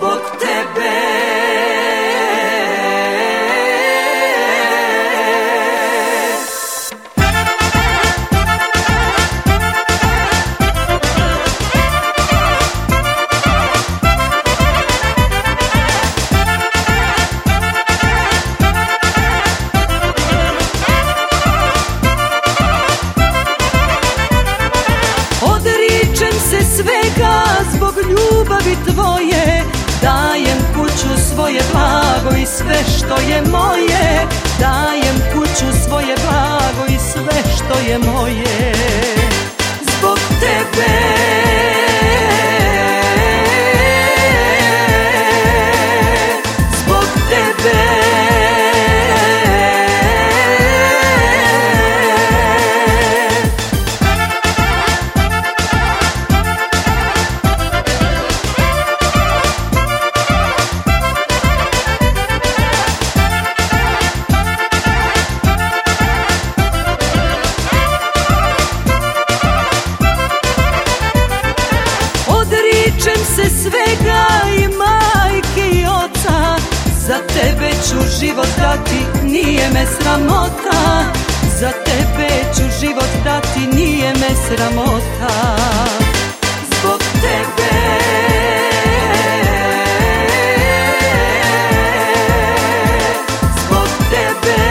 zbog tebe. Odričem se svega zbog ljubavi tvoje, dajem kuću, svoje blago i sve što je moje, dajem kuću, svoje blago i sve što je moje, zbog tebe. Zbog tebe. Odričem se svega i majke i oca, za tebe ću život dati, nije me sramota. Za tebe ću život dati, nije me sramota. Zbog tebe. Zbog tebe.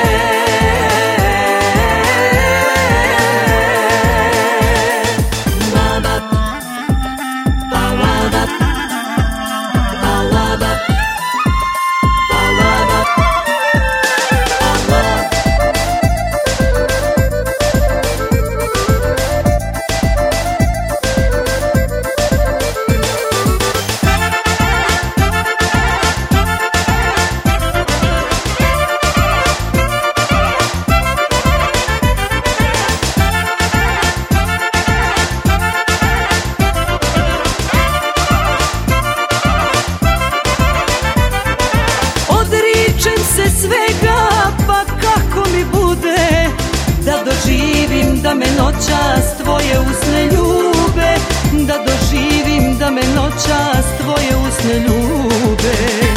Se svega, pa kako mi bude, da doživim da me noćas tvoje usne ljube, da doživim da me noćas tvoje usne ljube.